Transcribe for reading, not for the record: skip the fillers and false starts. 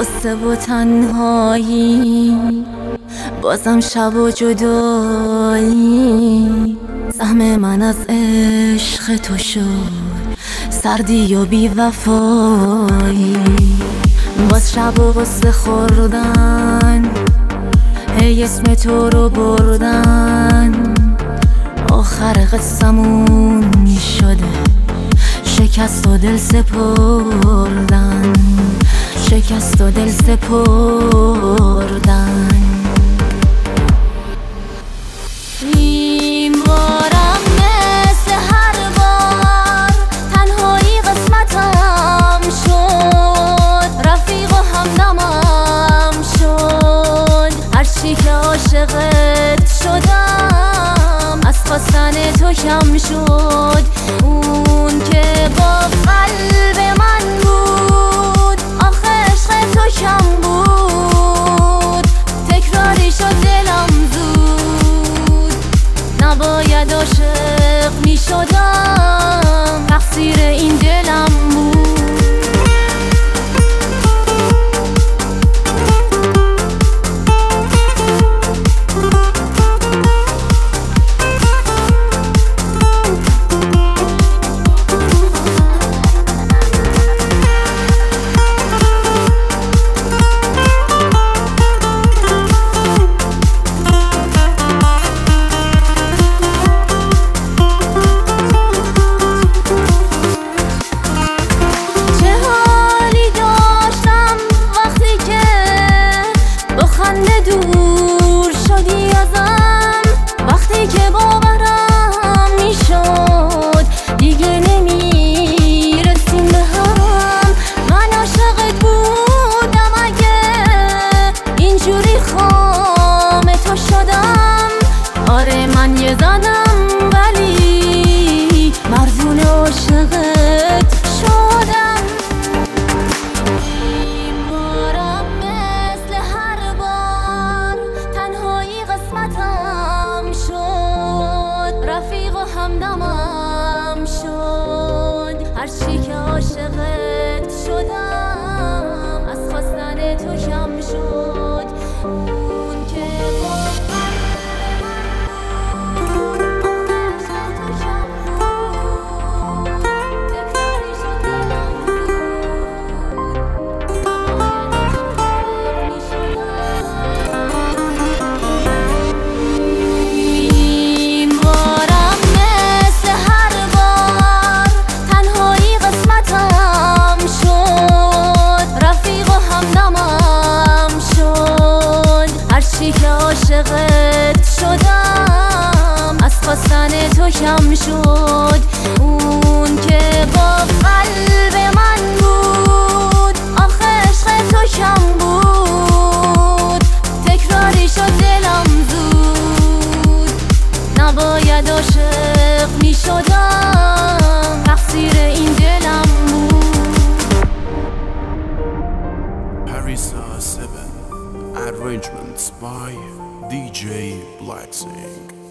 غصه و تنهایی، بازم شب و جدایی. سهم من از عشق تو شد سردی و بی وفایی. باز شب و غصه خوردن، هی اسم تو رو بردن. آخر قصمون شده شکست و دل سپردن، شکست و دل سپردن. این بارم مثل هر بار تنهایی قسمتم شد، رفیق و همدمم شد. هرچی که عاشقت شدم از خواستن تو کم شد. اون که با قلب من بود آخه عشق تو کم بود. تکراری شد دلم زود، نباید عاشق می شدم، تقصیر این دلم بود. دور شدی ازم وقتی که باورم میشد دیگه نمیرسیم به هم. من عاشقت بودم اگه اینجوری خام تو شدم. آره من یه زدم ولی مردون عاشقت شدم. رفیق و همدمم شد، هرچی که عاشقت شدم از خواستن تو کم شد. اون که با عاشقت شدم از خواستن تو کم شد. اون که با قلب من بود آخه عشق تو کم بود. تکراری شد دلم زود، نباید عاشق می شدم، تقصیر این دلم بود. Harisa 7 Arrangements by DJ Blacksing.